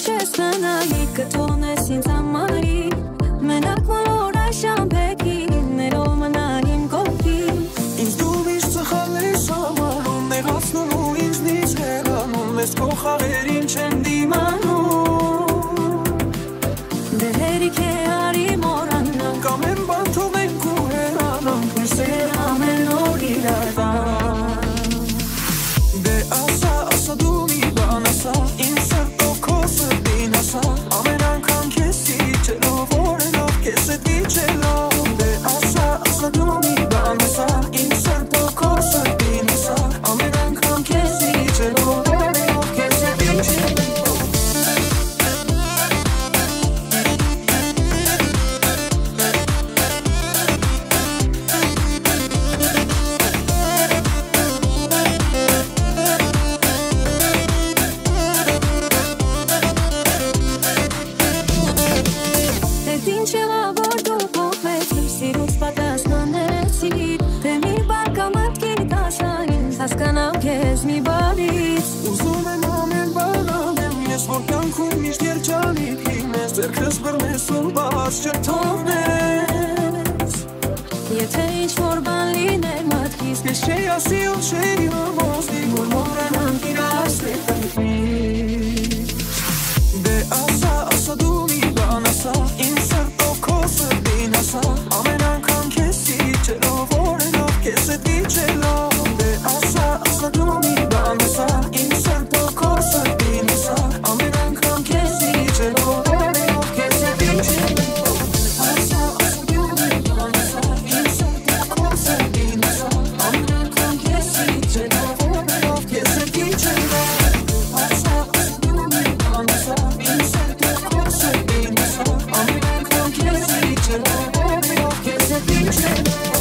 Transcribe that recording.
քշես մնայի կթողնես ինձ համարի մենակ որ այժմ բեկիներով մնայիմ կողքին ինձ դու միշտ սխալես համարում նեղացնում ու ինձնից հեռանում մեզ քո խաղերին չեն դիմանում դե հերիք է արի մոռանանք կամ եմ բան թողենք ու հեռանանք մեր սեր ամեն օր իրար դե ասա դու մի բան ասա ինձ սրտով քո սրտին ասա ամեն անգամ քեզ սիրելով օրերով քեզ հետ վիճելով դե ասա դու մի բան ասա ինձ սրտով քո սրտին ասա ամեն անգամ քեզ վիճելով օրերով քեզ հետ վիճելով հասկանամ քեզ մի բանից ուզում եմ ամեն բան անեմ ես որ կյանքում միշտ երջանիկ լինես ձեռքս բռնես ու բաց չթողնես եթե ինչ-որ բան լիներ մտքիս ես չէի ասի ու չէի ոստի որ մոռանանք իրար սերտանքից դե ասա դու մի բան ասա ինձ սրտով քո սրտին ասա ամեն անգամ քեզ սիրելով օրերով քեզ հետ վիճելով Ասա դու մի բան ասա ինձ սրտով քո սրտին ասա ամեն անգամ քեզ վիճելով օրերով քեզ հետ վիճելով Ասա դու մի բան ասա ինձ սրտով քո սրտին ասա ամեն անգամ քեզ վիճելով օրերով քեզ հետ վիճելով Ասա դու մի բան ասա ինձ սրտով քո սրտին ասա ամեն անգամ քեզ վիճելով օրերով քեզ հետ վիճելով